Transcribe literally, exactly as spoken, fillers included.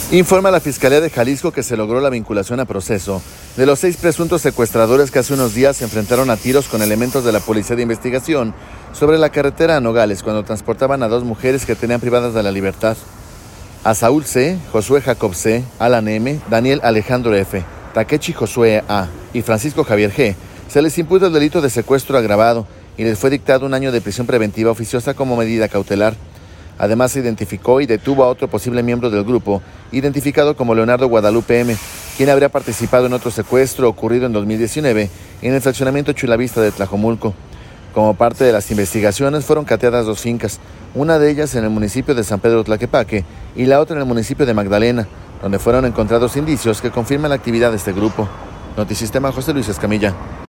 Informa la Fiscalía de Jalisco que se logró la vinculación a proceso de los seis presuntos secuestradores que hace unos días se enfrentaron a tiros con elementos de la Policía de Investigación sobre la carretera a Nogales cuando transportaban a dos mujeres que tenían privadas de la libertad. A Saúl C., Josué Jacob C., Alan M., Daniel Alejandro F., Takechi Josué A. y Francisco Javier G. se les imputa el delito de secuestro agravado y les fue dictado un año de prisión preventiva oficiosa como medida cautelar. Además, se identificó y detuvo a otro posible miembro del grupo, identificado como Leonardo Guadalupe M., quien habría participado en otro secuestro ocurrido en dos mil diecinueve en el fraccionamiento Chulavista de Tlajomulco. Como parte de las investigaciones, fueron cateadas dos fincas, una de ellas en el municipio de San Pedro Tlaquepaque y la otra en el municipio de Magdalena, donde fueron encontrados indicios que confirman la actividad de este grupo. Notisistema, José Luis Escamilla.